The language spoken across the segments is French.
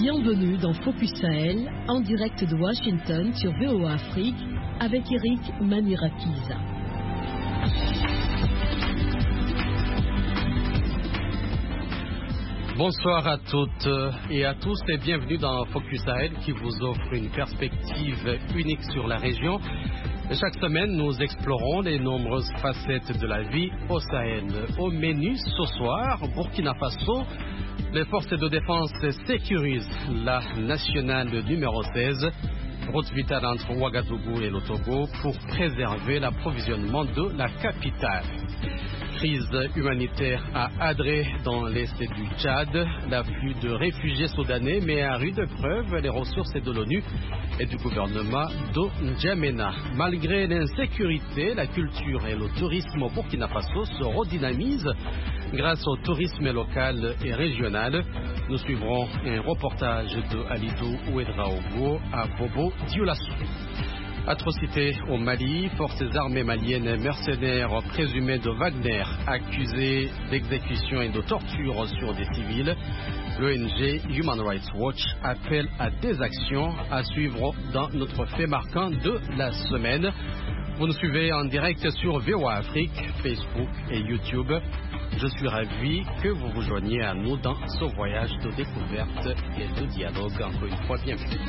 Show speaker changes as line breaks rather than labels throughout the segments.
Bienvenue dans Focus Sahel, en direct de Washington sur VOA Afrique, avec Eric Manirakiza.
Bonsoir à toutes et à tous et bienvenue dans Focus Sahel qui vous offre une perspective unique sur la région. Chaque semaine, nous explorons les nombreuses facettes de la vie au Sahel. Au menu ce soir, Burkina Faso, les forces de défense sécurisent la nationale numéro 16, route vitale entre Ouagadougou et le Togo, pour préserver l'approvisionnement de la capitale. Crise humanitaire à Adré dans l'est du Tchad. L'afflux de réfugiés soudanais met à rude preuve les ressources de l'ONU et du gouvernement de N'Djamena. Malgré l'insécurité, la culture et le tourisme au Burkina Faso se redynamisent grâce au tourisme local et régional. Nous suivrons un reportage de Alidou Ouedraogo à Bobo Dioulassou. Atrocité au Mali, forces armées maliennes mercenaires présumés de Wagner, accusés d'exécution et de torture sur des civils. L'ONG Human Rights Watch appelle à des actions à suivre dans notre fait marquant de la semaine. Vous nous suivez en direct sur VOA Afrique, Facebook et YouTube. Je suis ravi que vous vous joigniez à nous dans ce voyage de découverte et de dialogue. Encore une fois, bienvenue.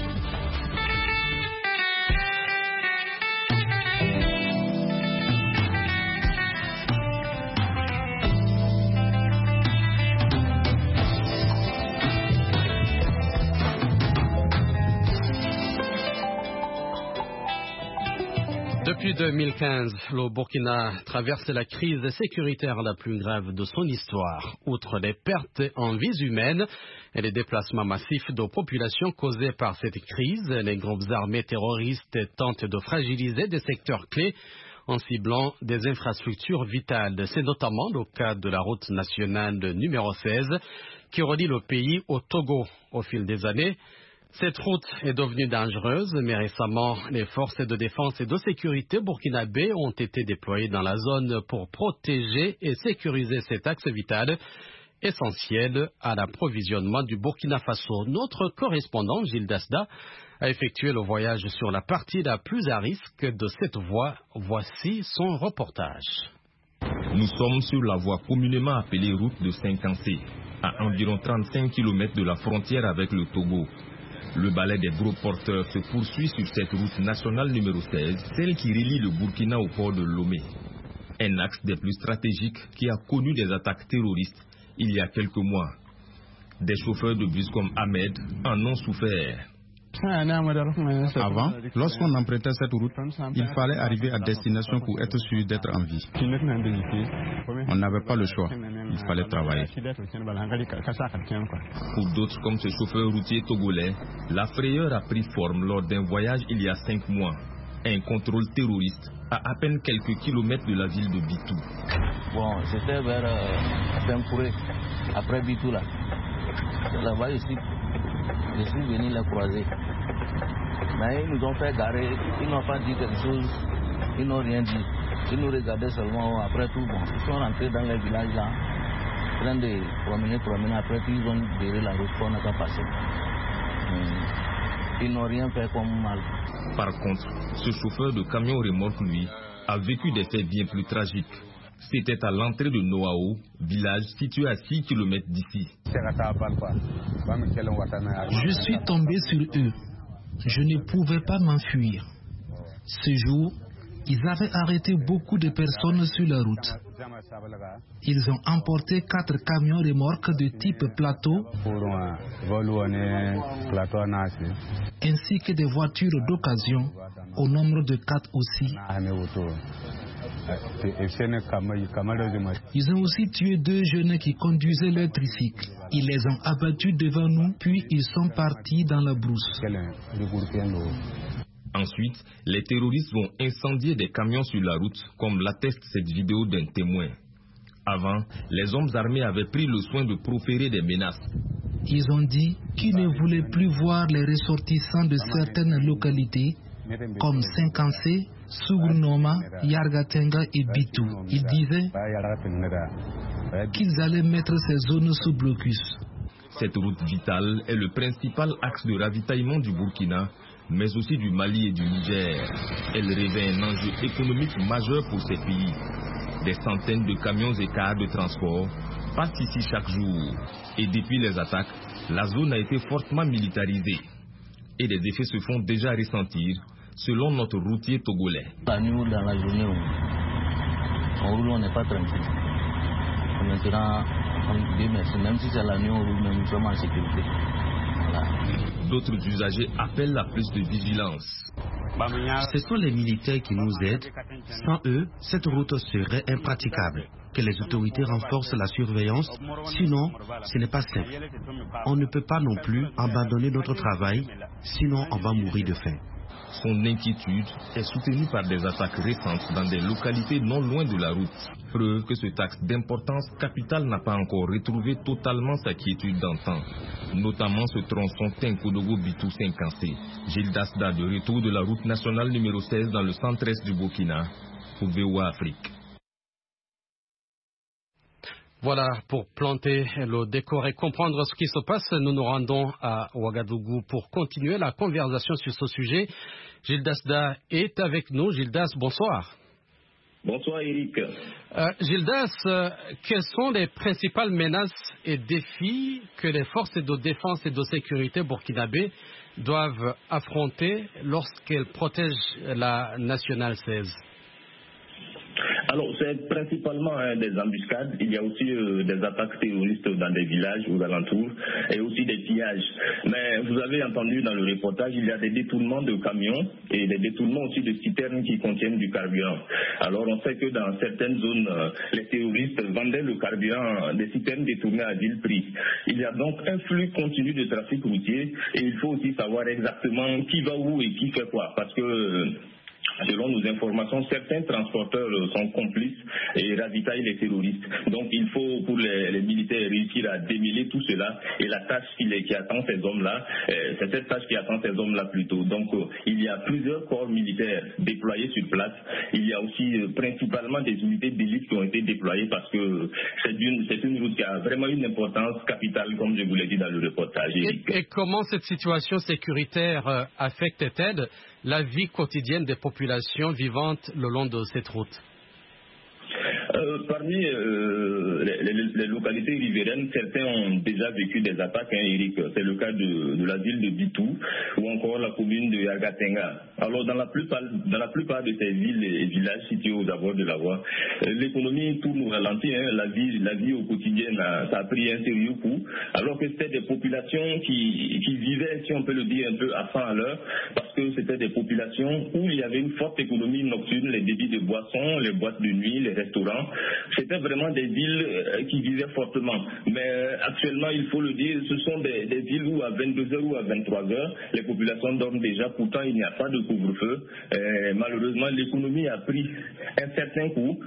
Depuis 2015, le Burkina traverse la crise sécuritaire la plus grave de son histoire. Outre les pertes en vies humaines et les déplacements massifs de populations causés par cette crise, les groupes armés terroristes tentent de fragiliser des secteurs clés en ciblant des infrastructures vitales. C'est notamment le cas de la route nationale numéro 16 qui relie le pays au Togo. Au fil des années, cette route est devenue dangereuse, mais récemment, les forces de défense et de sécurité burkinabées ont été déployées dans la zone pour protéger et sécuriser cet axe vital essentiel à l'approvisionnement du Burkina Faso. Notre correspondant Gilles Dasda a effectué le voyage sur la partie la plus à risque de cette voie. Voici son reportage.
Nous sommes sur la voie communément appelée route de Saint-Cancé, à environ 35 km de la frontière avec le Togo. Le balai des gros porteurs se poursuit sur cette route nationale numéro 16, celle qui relie le Burkina au port de Lomé. Un axe des plus stratégiques qui a connu des attaques terroristes il y a quelques mois. Des chauffeurs de bus comme Ahmed en ont souffert.
Avant, lorsqu'on empruntait cette route, il fallait arriver à destination pour être sûr d'être en vie. On n'avait pas le choix, il fallait travailler.
Pour d'autres comme ce chauffeur routier togolais, la frayeur a pris forme lors d'un voyage il y a 5 mois. Un contrôle terroriste à peine quelques kilomètres de la ville de Bitou.
Bon, c'était vers Benkouré, après Bitou là. Là-bas ici, je suis venu les croiser. Mais ils nous ont fait garer, ils n'ont pas dit quelque chose, ils n'ont rien dit. Ils nous regardaient seulement, après tout, bon, ils sont rentrés dans les villages là, en train de promener, après tout ils ont viré la route qu'on n'a pas passé. Ils n'ont rien fait comme mal.
Par contre, ce chauffeur de camion remorque, lui, a vécu des faits bien plus tragiques. C'était à l'entrée de Noao, village situé à 6 km d'ici.
Je suis tombé sur eux. Je ne pouvais pas m'enfuir. Ce jour, ils avaient arrêté beaucoup de personnes sur la route. Ils ont emporté 4 camions remorques de type plateau, ainsi que des voitures d'occasion, au nombre de 4 aussi. Ils ont aussi tué 2 jeunes qui conduisaient leur tricycle. Ils les ont abattus devant nous, puis ils sont partis dans la brousse.
Ensuite, les terroristes vont incendier des camions sur la route, comme l'atteste cette vidéo d'un témoin. Avant, les hommes armés avaient pris le soin de proférer des menaces.
Ils ont dit qu'ils ne voulaient plus voir les ressortissants de certaines localités, comme Saint-Cancé, Sougournoma, Yargatenga et Bitou. Ils disaient qu'ils allaient mettre ces zones sous blocus.
Cette route vitale est le principal axe de ravitaillement du Burkina, mais aussi du Mali et du Niger. Elle revêt un enjeu économique majeur pour ces pays. Des centaines de camions et cars de transport passent ici chaque jour. Et depuis les attaques, la zone a été fortement militarisée. Et les effets se font déjà ressentir, selon notre routier togolais.
La nuit, dans la journée, on roule, on n'est pas tranquille. Maintenant, même si c'est la nuit, on roule, mais nous sommes en sécurité. Voilà.
D'autres usagers appellent à plus de vigilance.
Ce sont les militaires qui nous aident. Sans eux, cette route serait impraticable. Que les autorités renforcent la surveillance, sinon ce n'est pas simple. On ne peut pas non plus abandonner notre travail, sinon on va mourir de faim.
Son inquiétude est soutenue par des attaques récentes dans des localités non loin de la route. Preuve que ce axe d'importance capitale n'a pas encore retrouvé totalement sa quiétude d'antan. Notamment ce tronçon Tenkodogo-Bitou-Sinkansé. Gilles Dasda de retour de la route nationale numéro 16 dans le centre-est du Burkina, pour VOA Afrique.
Voilà, pour planter le décor et comprendre ce qui se passe, nous nous rendons à Ouagadougou pour continuer la conversation sur ce sujet. Gildas Da est avec nous. Gildas, bonsoir.
Bonsoir Eric.
Gildas, quelles sont les principales menaces et défis que les forces de défense et de sécurité burkinabées doivent affronter lorsqu'elles protègent la Nationale 16?
Alors, c'est principalement des embuscades. Il y a aussi des attaques terroristes dans des villages aux alentours et aussi des pillages. Mais vous avez entendu dans le reportage, il y a des détournements de camions et des détournements aussi de citernes qui contiennent du carburant. Alors, on sait que dans certaines zones, les terroristes vendaient le carburant des citernes détournées à vil prix. Il y a donc un flux continu de trafic routier et il faut aussi savoir exactement qui va où et qui fait quoi. Parce que selon nos informations, certains transporteurs sont complices et ravitaillent les terroristes. Donc il faut pour les militaires réussir à démêler tout cela et la tâche qui attend ces hommes-là, c'est cette tâche qui attend ces hommes-là plutôt. Donc il y a plusieurs corps militaires déployés sur place. Il y a aussi principalement des unités d'élite qui ont été déployées parce que c'est une route qui a vraiment une importance capitale, comme je vous l'ai dit dans le reportage.
Et comment cette situation sécuritaire affecte-t-elle la vie quotidienne des populations vivantes le long de cette route?
Parmi les localités riveraines, certains ont déjà vécu des attaques, Eric. C'est le cas de la ville de Bitou ou encore la commune de Yagatenga. Alors dans la plupart de ces villes et villages situés aux abords de la voie, l'économie tourne au ralenti. La vie au quotidien, ça a pris un sérieux coup. Alors que c'était des populations qui vivaient, si on peut le dire, un peu à 100 à l'heure, parce que c'était des populations où il y avait une forte économie nocturne, les débits de boissons, les boîtes de nuit, les restaurants. C'était vraiment des villes qui vivaient fortement. Mais actuellement, il faut le dire, ce sont des villes où à 22h ou à 23h, les populations dorment déjà. Pourtant, il n'y a pas de couvre-feu. Malheureusement, l'économie a pris un certain coup.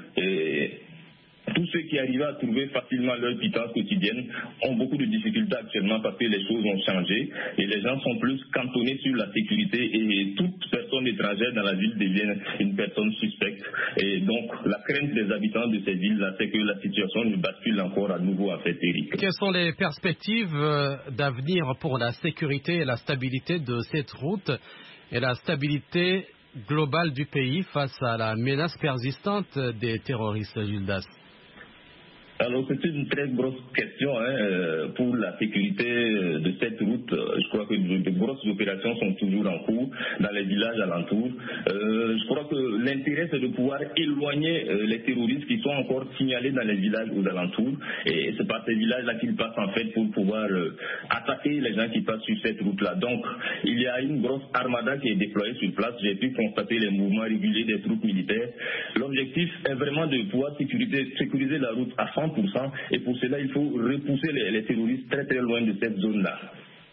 Tous ceux qui arrivaient à trouver facilement leur pitance quotidienne ont beaucoup de difficultés actuellement parce que les choses ont changé et les gens sont plus cantonnés sur la sécurité et toute personne étrangère dans la ville devient une personne suspecte. Et donc la crainte des habitants de ces villes-là, c'est que la situation ne bascule encore à nouveau à fait, Eric.
Quelles sont les perspectives d'avenir pour la sécurité et la stabilité de cette route et la stabilité globale du pays face à la menace persistante des terroristes, Gildas?
Alors c'est une très grosse question pour la sécurité de cette route. Je crois que de grosses opérations sont toujours en cours dans les villages alentours. Je crois que l'intérêt c'est de pouvoir éloigner les terroristes qui sont encore signalés dans les villages aux alentours. Et c'est par ces villages-là qu'ils passent en fait pour pouvoir attaquer les gens qui passent sur cette route-là. Donc il y a une grosse armada qui est déployée sur place. J'ai pu constater les mouvements réguliers des troupes militaires. L'objectif est vraiment de pouvoir sécuriser la route à 100%. Et pour cela, il faut repousser les terroristes très très loin de cette zone-là.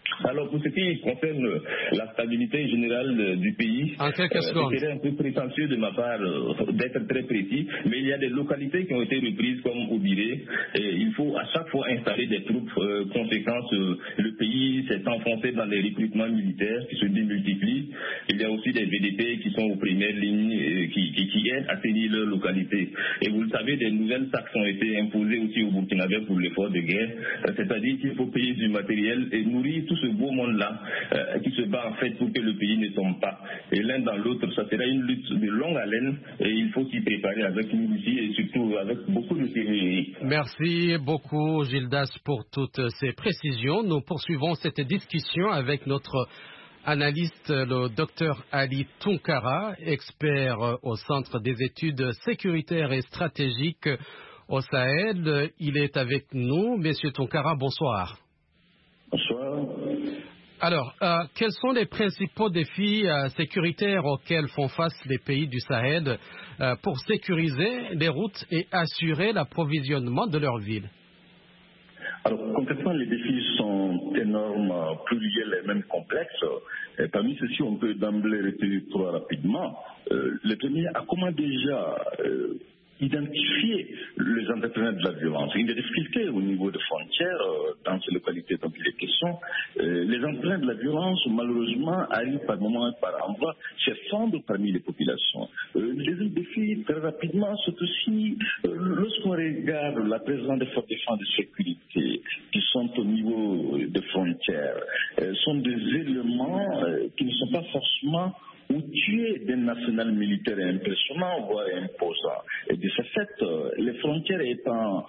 Alors, pour ce qui concerne la stabilité générale du pays, c'était un peu prétentieux de ma part d'être très précis, mais il y a des localités qui ont été reprises comme Obiré, et il faut à chaque fois installer des troupes conséquentes. Le pays s'est enfoncé dans les recrutements militaires qui se démultiplient. Il y a aussi des VDP qui sont aux premières lignes, qui aident à tenir leur localité. Et vous le savez, des nouvelles taxes ont été imposées aussi au Burkinabé pour l'effort de guerre, c'est-à-dire qu'il faut payer du matériel et nourrir tout ce beau monde-là qui se bat en fait pour que le pays ne tombe pas. Et l'un dans l'autre, ça sera une lutte de longue haleine et il faut s'y préparer avec minutie et surtout avec beaucoup de sérieux.
Merci beaucoup Gildas pour toutes ces précisions. Nous poursuivons cette discussion avec notre analyste, le docteur Ali Tounkara, expert au Centre des études sécuritaires et stratégiques au Sahel. Il est avec nous. Monsieur Tounkara, bonsoir.
Bonsoir.
Alors, quels sont les principaux défis sécuritaires auxquels font face les pays du Sahel pour sécuriser les routes et assurer l'approvisionnement de leurs villes?
Alors, concrètement, les défis sont énormes, pluriels et même complexes. Et parmi ceux-ci, on peut d'emblée retenir trois rapidement. Le premier, à comment déjà identifier les entrepreneurs de la violence. Il y a des difficultés au niveau des frontières dans ces localités dont il est question. Les entrepreneurs de la violence, malheureusement, arrivent par moments et par endroits se fondre parmi les populations. Les autres défis, très rapidement, c'est aussi lorsqu'on regarde la présence des forces de défense de sécurité qui sont au niveau des frontières, sont des éléments qui ne sont pas forcément outillés d'un national militaire impressionnant, voire imposant. Et de ce fait, les frontières étant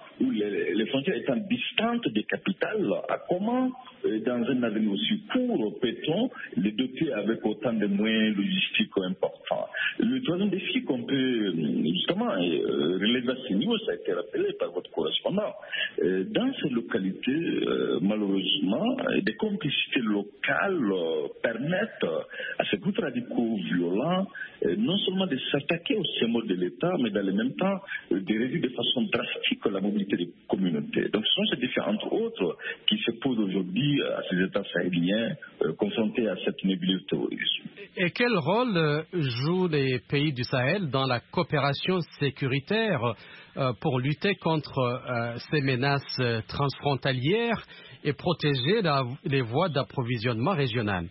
distantes des capitales, comment, dans un avenir aussi court, peut-on les doter avec autant de moyens logistiques importants? Le troisième défi qu'on peut justement relever à ce niveau, ça a été rappelé par votre correspondant. Dans ces localités, malheureusement, des complicités locales permettent à ces groupes radicaux violents non seulement de s'attaquer au symbole de l'État, mais dans le même temps de réduire de façon drastique la mobilité des communautés. Donc ce sont ces défis, entre autres, qui se posent aujourd'hui à ces États sahéliens confrontés à cette nébuleuse terrorisme.
Et quel rôle jouent les pays du Sahel dans la coopération sécuritaire pour lutter contre ces menaces transfrontalières et protéger les voies d'approvisionnement régionales?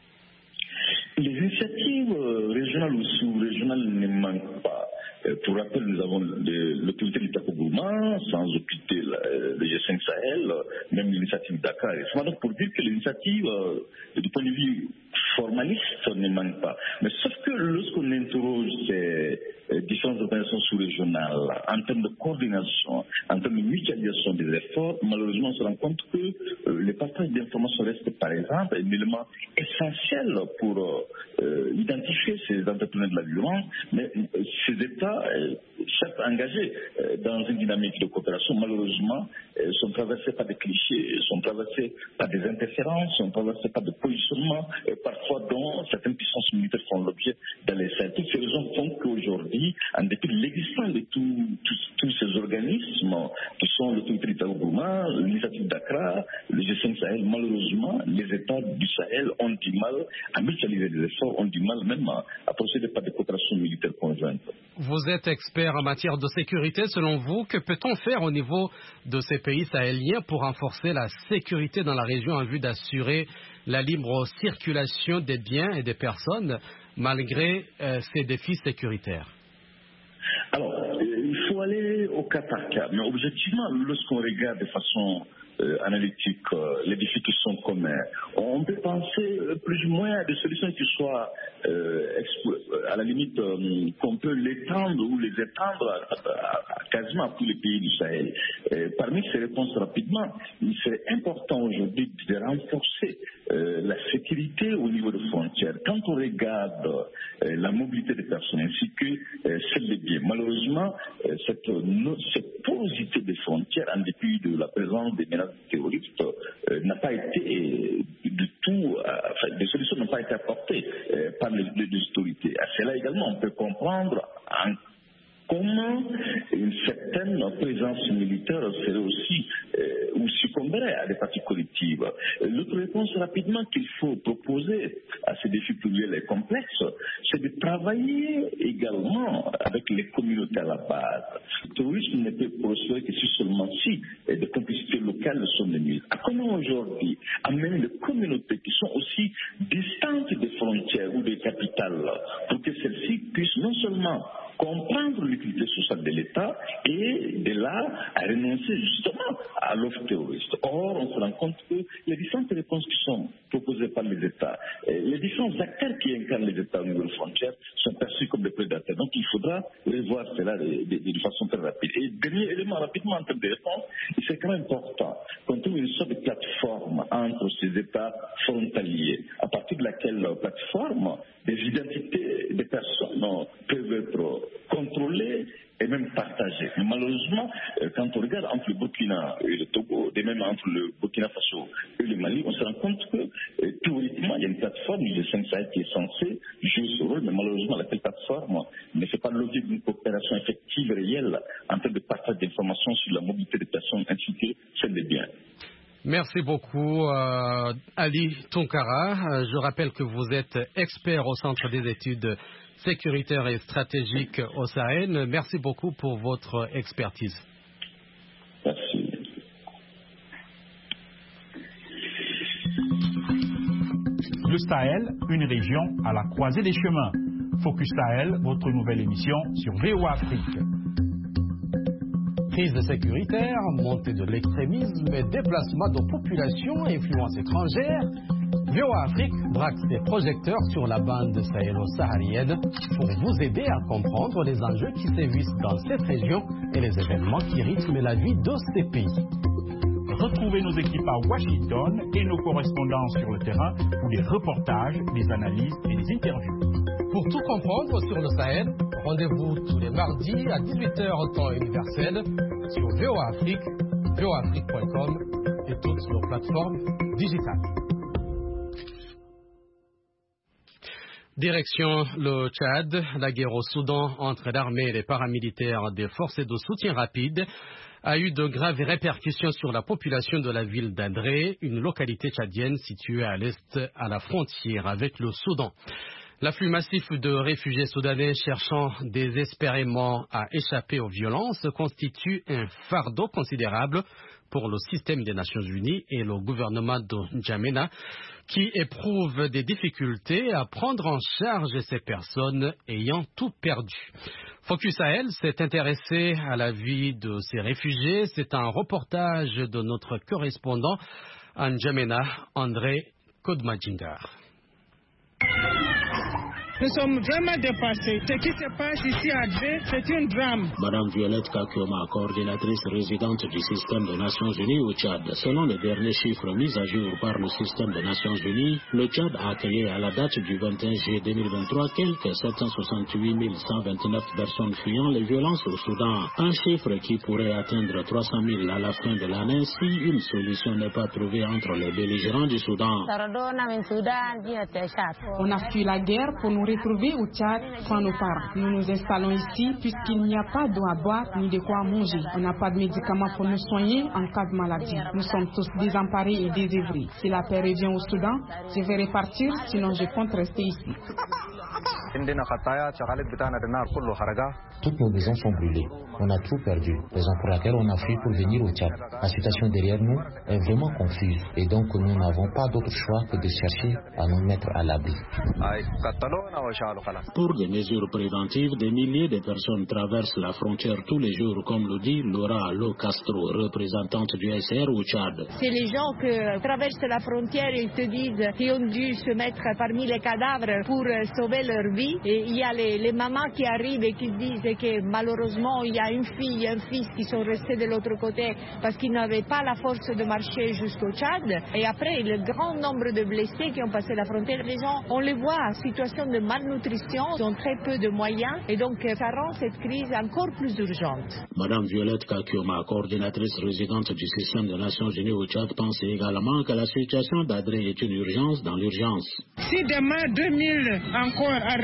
Les initiatives régionales ou sous-régionales ne manquent pas. Pour rappel, nous avons l'autorité du Takogouma, sans occulter le G5 Sahel, même l'initiative Dakar. C'est donc pour dire que l'initiative, du point de vue formaliste, ne manque pas. Mais sauf que lorsqu'on interroge ces différentes organisations sous-régionales, en termes de coordination, en termes de mutualisation des efforts, malheureusement, on se rend compte que le partage d'informations reste, par exemple, un élément essentiel pour identifier ces entrepreneurs de la violence, mais ces États, certes engagés dans une dynamique de coopération, malheureusement, sont traversés par des clichés, sont traversés par des interférences, sont traversés par des positionnements, parfois dont certaines puissances militaires font l'objet dans les Sahel. Toutes ces raisons font qu'aujourd'hui, en dépit de l'existence de tous ces organismes qui sont l'autorité du Takogouma, l'initiative d'Accra, le G5 Sahel, malheureusement, les États du Sahel ont du mal à mutualiser les efforts, ont du mal même à procéder par des coopérations militaires conjointes.
Vous êtes expert en matière de sécurité. Selon vous, que peut-on faire au niveau de ces pays sahéliens pour renforcer la sécurité dans la région en vue d'assurer la libre circulation des biens et des personnes malgré ces défis sécuritaires?
Alors, il faut aller au cas par cas. Mais objectivement, lorsqu'on regarde de façon analytique les défis qui sont communs, on peut penser plus ou moins à des solutions qui soient à la limite qu'on peut l'étendre ou les étendre quasiment à tous les pays du Sahel. Parmi ces réponses rapidement, il serait important aujourd'hui de renforcer la sécurité au niveau des frontières. Quand on regarde la mobilité des personnes ainsi que celle des biens, malheureusement, cette porosité des frontières, en dépit de la présence des menaces terroristes, n'a pas été du tout, des solutions n'ont pas été apportées par les autorités. À cela également, on peut comprendre comment une certaine présence militaire serait aussi ou succomberait à des parties collectives. perspectives. L'autre réponse rapidement qu'il faut proposer à ces défis pluriels et complexes, c'est de travailler également avec les communautés à la base. Le tourisme ne peut prospérer que seulement si des complicités locales sont mises. Comment aujourd'hui amener les communautés qui sont aussi distantes des frontières ou des capitales pour que celles-ci puissent non seulement comprendre l'utilité sociale de l'État et de là à renoncer justement à l'offre terroriste. Or, on se rend compte que les différentes réponses qui sont proposées par les États, les différents acteurs qui incarnent les États au niveau des frontières sont perçus comme des prédateurs. Donc, il faudra revoir cela de façon très rapide. Et dernier élément rapidement en termes de réponse, c'est quand même important qu'on trouve une sorte de plateforme entre ces États frontaliers, à partir de laquelle plateforme des identités des personnes peuvent être contrôlées et même partagées. Mais malheureusement, quand on regarde entre le Burkina et le Togo, et même entre le Burkina Faso et le Mali, on se rend compte que théoriquement, il y a une plateforme du G5 Sahel qui est censée jouer ce rôle, mais malheureusement, la plateforme ne fait pas l'objet d'une coopération effective réelle en termes de partage d'informations sur la mobilité des personnes ainsi que celle des biens.
Merci beaucoup, Ali Tounkara. Je rappelle que vous êtes expert au Centre des études sécuritaires et stratégiques au Sahel. Merci beaucoup pour votre expertise.
Merci.
Le Sahel, une région à la croisée des chemins. Focus Sahel, votre nouvelle émission sur VOA Afrique.
Crise sécuritaire, montée de l'extrémisme et déplacement de populations et influences étrangères, VOA Afrique braque ses projecteurs sur la bande sahélo-saharienne pour vous aider à comprendre les enjeux qui sévissent dans cette région et les événements qui rythment la vie de ces pays.
Retrouvez nos équipes à Washington et nos correspondants sur le terrain pour des reportages, des analyses et des interviews.
Pour tout comprendre sur le Sahel, rendez-vous tous les mardis à 18h temps universel sur VOA Afrique, voaafrique.com et toutes nos plateformes digitales.
Direction le Tchad, la guerre au Soudan entre l'armée et les paramilitaires des forces de soutien rapide a eu de graves répercussions sur la population de la ville d'André, une localité tchadienne située à l'est à la frontière avec le Soudan. L'afflux massif de réfugiés soudanais cherchant désespérément à échapper aux violences constitue un fardeau considérable pour le système des Nations Unies et le gouvernement de N'Djamena, qui éprouve des difficultés à prendre en charge ces personnes ayant tout perdu. Focus Sahel s'est intéressé à la vie de ces réfugiés. C'est un reportage de notre correspondant à N'Djamena, André Kodmadjingar.
Nous sommes vraiment dépassés. Ce qui se passe ici à Dvé, c'est un drame.
Madame Violette Kakioma, coordinatrice résidente du système des Nations Unies au Tchad. Selon les derniers chiffres mis à jour par le système des Nations Unies, le Tchad a accueilli à la date du 21 juillet 2023 quelques 768 129 personnes fuyant les violences au Soudan. Un chiffre qui pourrait atteindre 300 000 à la fin de l'année si une solution n'est pas trouvée entre les belligérants du Soudan.
On a fui la guerre pour nous retrouver au Tchad sans nos parents. Nous nous installons ici puisqu'il n'y a pas d'eau à boire ni de quoi manger. On n'a pas de médicaments pour nous soigner en cas de maladie. Nous sommes tous désemparés et désœuvrés. Si la paix revient au Soudan, je vais repartir, sinon je compte rester ici.
Toutes nos maisons sont brûlées. On a tout perdu. Raison pour laquelle on a fui pour venir au Tchad. La situation derrière nous est vraiment confuse et donc nous n'avons pas d'autre choix que de chercher à nous mettre à l'abri.
Pour des mesures préventives, des milliers de personnes traversent la frontière tous les jours, comme le dit Laura Lo Castro, représentante du SR au Tchad.
C'est les gens qui traversent la frontière et ils te disent qu'ils ont dû se mettre parmi les cadavres pour sauver leur vie. Et il y a les mamans qui arrivent et qui disent que malheureusement il y a une fille et un fils qui sont restés de l'autre côté parce qu'ils n'avaient pas la force de marcher jusqu'au Tchad. Et après, le grand nombre de blessés qui ont passé la frontière, les gens, on les voit en situation de malnutrition, ils ont très peu de moyens et donc ça rend cette crise encore plus urgente.
Madame Violette Kakioma, coordinatrice résidente du système des Nations Unies au Tchad, pense également que la situation d'Adré est une urgence dans l'urgence.
Si demain 2000 encore arrive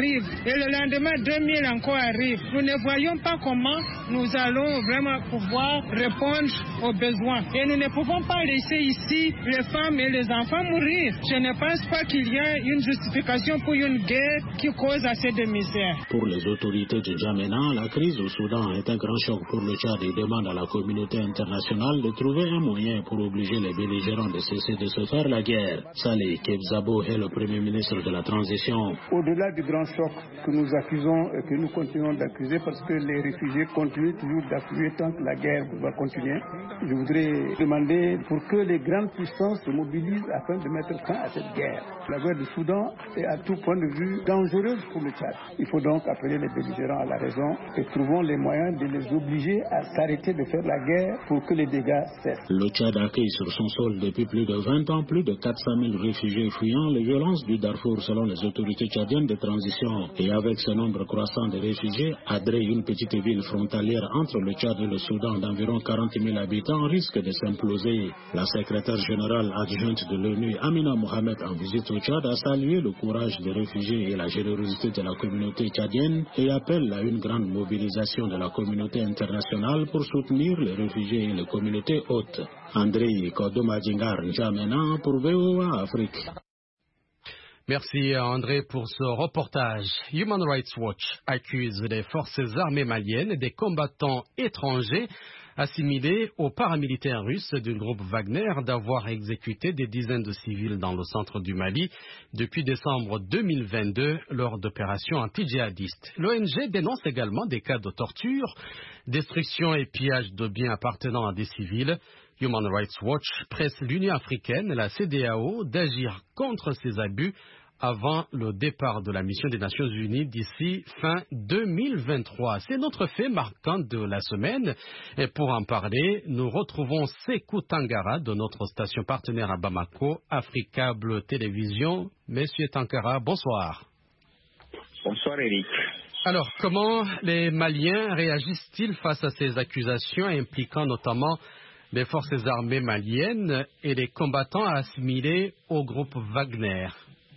arrivent et le lendemain 2000 encore arrivent. Nous ne voyons pas comment nous allons vraiment pouvoir répondre aux besoins. Et nous ne pouvons pas laisser ici les femmes et les enfants mourir. Je ne pense pas qu'il y ait une justification pour une guerre qui cause assez de misère.
Pour les autorités de N'Djamena, la crise au Soudan est un grand choc pour le Tchad et demande à la communauté internationale de trouver un moyen pour obliger les belligérants de cesser de se faire la guerre. Saleh Kebzabo est le premier ministre de la transition.
Au-delà du grand choc que nous accusons et que nous continuons d'accuser parce que les réfugiés continuent toujours d'affluer tant que la guerre va continuer, je voudrais demander pour que les grandes puissances se mobilisent afin de mettre fin à cette guerre. La guerre du Soudan est à tout point de vue dangereuse pour le Tchad. Il faut donc appeler les belligérants à la raison et trouvons les moyens de les obliger à s'arrêter de faire la guerre pour que les dégâts cessent.
Le Tchad accueille sur son sol depuis plus de 20 ans plus de 400 000 réfugiés fuyant les violences du Darfour selon les autorités tchadiennes de transition. Et avec ce nombre croissant de réfugiés, Adré, une petite ville frontalière entre le Tchad et le Soudan d'environ 40 000 habitants, risque de s'imploser. La secrétaire générale adjointe de l'ONU, Amina Mohamed, en visite au Tchad, a salué le courage des réfugiés et la générosité de la communauté tchadienne et appelle à une grande mobilisation de la communauté internationale pour soutenir les réfugiés et les communautés hôtes. André Kodomadingar N'Djamena pour VOA Afrique.
Merci André pour ce reportage. Human Rights Watch accuse les forces armées maliennes et des combattants étrangers assimilés aux paramilitaires russes du groupe Wagner d'avoir exécuté des dizaines de civils dans le centre du Mali depuis décembre 2022 lors d'opérations anti-djihadistes. L'ONG dénonce également des cas de torture, destruction et pillage de biens appartenant à des civils. Human Rights Watch presse l'Union africaine et la CEDEAO d'agir contre ces abus avant le départ de la mission des Nations Unies d'ici fin 2023. C'est notre fait marquant de la semaine. Et pour en parler, nous retrouvons Sékou Tangara de notre station partenaire à Bamako, Africable Télévision. Monsieur Tangara, bonsoir.
Bonsoir Eric.
Alors, comment les Maliens réagissent-ils face à ces accusations impliquant notamment les forces armées maliennes et les combattants assimilés au groupe Wagner?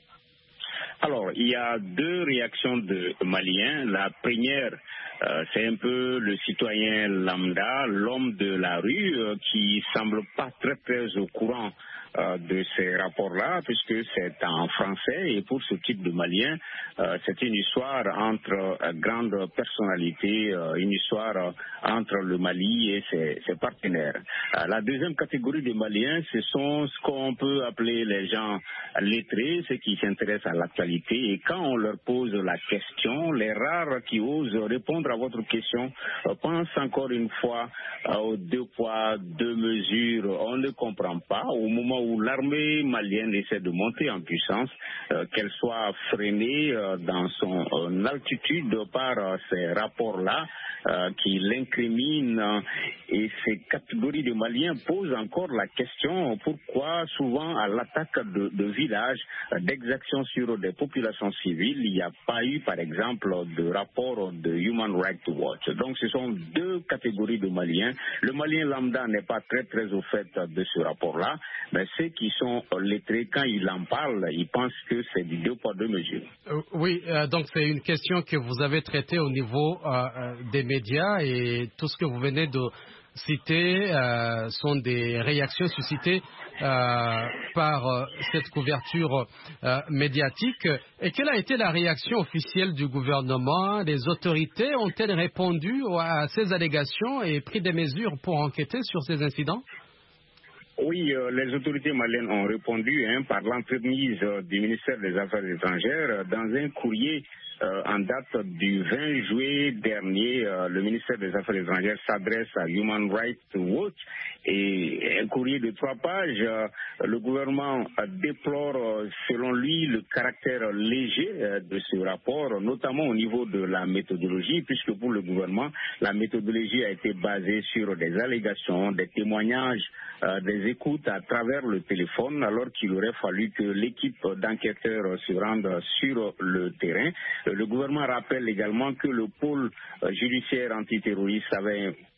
Alors, il y a deux réactions de Maliens. La première, c'est un peu le citoyen lambda, l'homme de la rue, qui semble pas très au courant de ces rapports-là, puisque c'est en français, et pour ce type de Malien, c'est une histoire entre grandes personnalités, une histoire entre le Mali et ses partenaires. La deuxième catégorie de Maliens, ce sont ce qu'on peut appeler les gens lettrés, ceux qui s'intéressent à l'actualité, et quand on leur pose la question, les rares qui osent répondre à votre question pensent encore une fois aux deux poids, deux mesures. On ne comprend pas au moment où l'armée malienne essaie de monter en puissance, qu'elle soit freinée dans son altitude par ces rapports-là qui l'incriminent. Et ces catégories de Maliens posent encore la question pourquoi souvent à l'attaque de villages, d'exactions sur des populations civiles, il n'y a pas eu par exemple de rapport de Human Rights Watch. Donc ce sont deux catégories de Maliens. Le Malien lambda n'est pas très au fait de ce rapport-là, mais ceux qui sont lettrés, quand ils en parlent, ils pensent que c'est du deux poids deux mesures.
Oui, donc c'est une question que vous avez traitée au niveau des médias, et tout ce que vous venez de citer sont des réactions suscitées par cette couverture médiatique. Et quelle a été la réaction officielle du gouvernement? Les autorités ont-elles répondu à ces allégations et pris des mesures pour enquêter sur ces incidents?
Oui, les autorités maliennes ont répondu par l'entremise du ministère des Affaires étrangères dans un courrier en date du 20 juillet dernier. Le ministère des Affaires étrangères s'adresse à Human Rights Watch et un courrier de 3 pages. Le gouvernement déplore, selon lui, le caractère léger de ce rapport, notamment au niveau de la méthodologie, puisque pour le gouvernement, la méthodologie a été basée sur des allégations, des témoignages, des écoutes à travers le téléphone, alors qu'il aurait fallu que l'équipe d'enquêteurs se rende sur le terrain. Le gouvernement rappelle également que le pôle judiciaire antiterroriste avait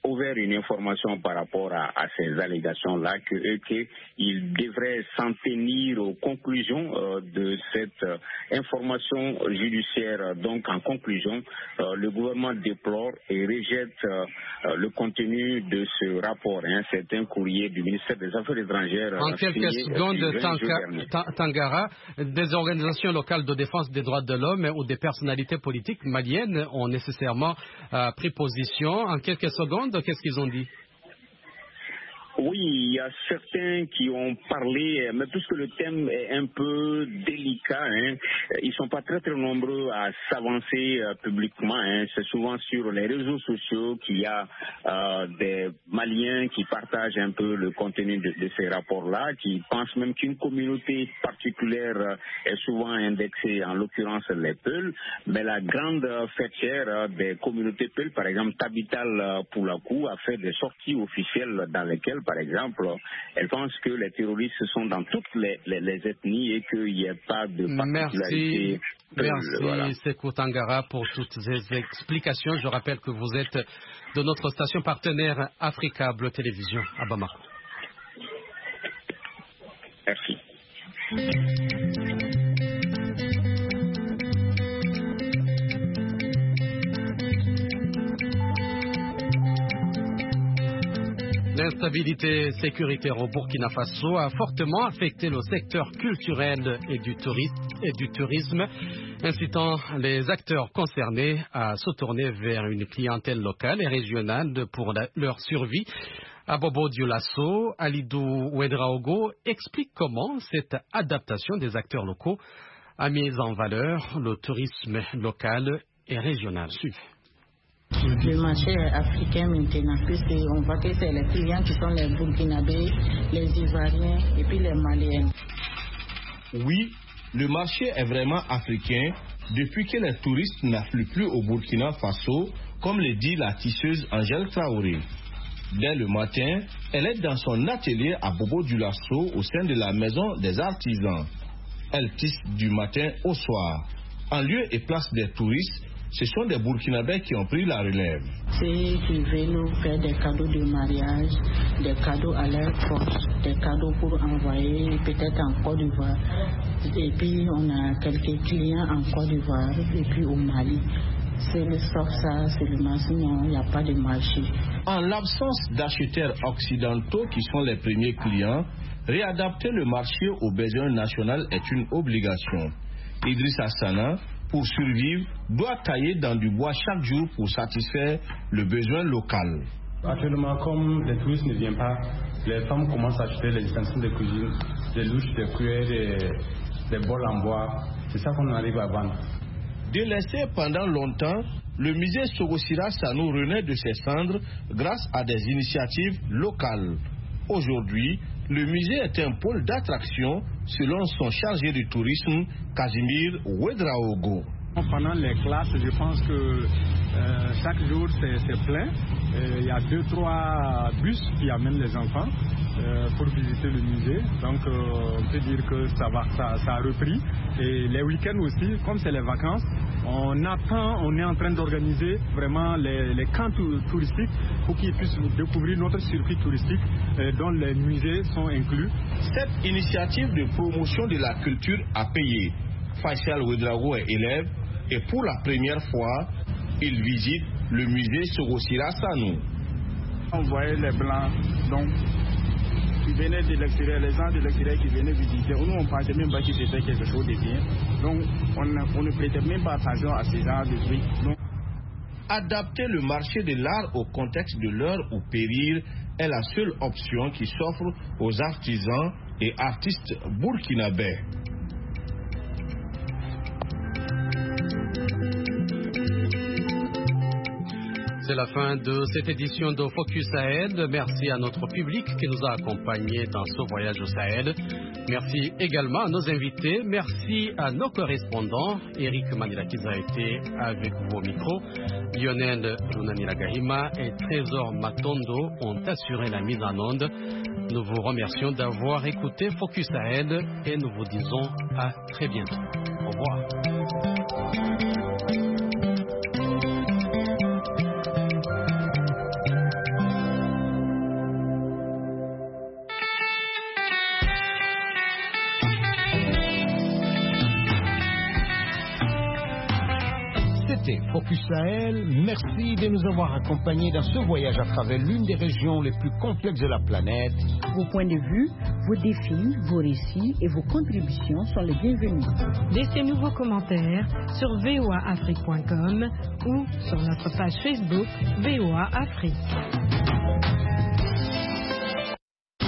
ouvert une information par rapport à ces allégations-là, qu'ils devraient s'en tenir aux conclusions de cette information judiciaire. Donc, en conclusion, le gouvernement déplore et rejette le contenu de ce rapport. C'est un courrier du ministère des Affaires étrangères.
En quelques secondes, Tangara, des organisations locales de défense des droits de l'homme ou des personnalités politiques maliennes ont nécessairement pris position. En quelques secondes, qu'est-ce qu'ils ont dit?
Oui, il y a certains qui ont parlé, mais puisque le thème est un peu délicat, ils ne sont pas très très nombreux à s'avancer publiquement. C'est souvent sur les réseaux sociaux qu'il y a des Maliens qui partagent un peu le contenu de ces rapports-là, qui pensent même qu'une communauté particulière est souvent indexée, en l'occurrence les Peuls, mais la grande fêtière des communautés Peuls, par exemple Tabital Poulakou, a fait des sorties officielles dans lesquelles, par exemple, elle pense que les terroristes sont dans toutes les ethnies et qu'il n'y a pas de particularité.
Merci Sékou Tangara pour toutes ces explications. Je rappelle que vous êtes de notre station partenaire Africable Télévision à Bamako.
Merci.
L'instabilité sécuritaire au Burkina Faso a fortement affecté le secteur culturel et du tourisme, incitant les acteurs concernés à se tourner vers une clientèle locale et régionale pour leur survie. Abobo Dioulasso, Alidou Ouedraogo explique comment cette adaptation des acteurs locaux a mis en valeur le tourisme local et régional. Suivez.
Le marché africain maintenant, puisqu'on voit que c'est les clients qui sont les Burkinabés, les Ivoiriens et puis les Maliens.
Oui, le marché est vraiment africain depuis que les touristes n'affluent plus au Burkina Faso, comme le dit la tisseuse Angèle Traoré. Dès le matin, elle est dans son atelier à Bobo Dioulasso au sein de la maison des artisans. Elle tisse du matin au soir. En lieu et place des touristes, ce sont des Burkinabés qui ont pris la relève.
Ceux qui veulent nous faire des cadeaux de mariage, des cadeaux à leur proche, des cadeaux pour envoyer peut-être en Côte d'Ivoire. Et puis on a quelques clients en Côte d'Ivoire et puis au Mali. C'est le sauf ça, c'est le sinon il n'y a pas de marché.
En l'absence d'acheteurs occidentaux qui sont les premiers clients, réadapter le marché aux besoins nationaux est une obligation. Idriss Hassana, pour survivre, doit tailler dans du bois chaque jour pour satisfaire le besoin local.
Actuellement, comme les touristes ne viennent pas, les femmes commencent à acheter les ustensiles de cuisine, des louches, des cuillères, des bols en bois. C'est ça qu'on arrive à vendre.
Délaissé pendant longtemps, le musée Sogosira Sanou renaît de ses cendres grâce à des initiatives locales. Aujourd'hui, le musée est un pôle d'attraction selon son chargé de tourisme, Casimir Ouedraogo.
Pendant les classes, je pense que chaque jour c'est plein. Il y a 2-3 bus qui amènent les enfants pour visiter le musée. Donc on peut dire que ça a repris. Et les week-ends aussi, comme c'est les vacances, on est en train d'organiser vraiment les camps touristiques pour qu'ils puissent découvrir notre circuit touristique dont les musées sont inclus.
Cette initiative de promotion de la culture a payé. Faisal Ouedraogo est élève et pour la première fois, il visite le musée Sogosira Sanou.
On voyait les blancs donc qui venaient de l'extérieur, les gens de l'extérieur qui venaient visiter. Nous, on ne pensait même pas que c'était quelque chose de bien. Donc, on ne prêtait même pas attention à ces genres de trucs. Donc,
adapter le marché de l'art au contexte de l'heure ou périr est la seule option qui s'offre aux artisans et artistes burkinabés.
C'est la fin de cette édition de Focus Sahel. Merci à notre public qui nous a accompagnés dans ce voyage au Sahel. Merci également à nos invités. Merci à nos correspondants. Eric Manirakiza a été avec vous au micro. Lionel Runaniragahima et Trésor Matondo ont assuré la mise en onde. Nous vous remercions d'avoir écouté Focus Sahel et nous vous disons à très bientôt. Au revoir.
C'était Focus Sahel. Merci de nous avoir accompagnés dans ce voyage à travers l'une des régions les plus complexes de la planète.
Vos points de vue, vos défis, vos récits et vos contributions sont les bienvenus.
Laissez-nous vos commentaires sur voaafrique.com ou sur notre page Facebook VOA Afrique.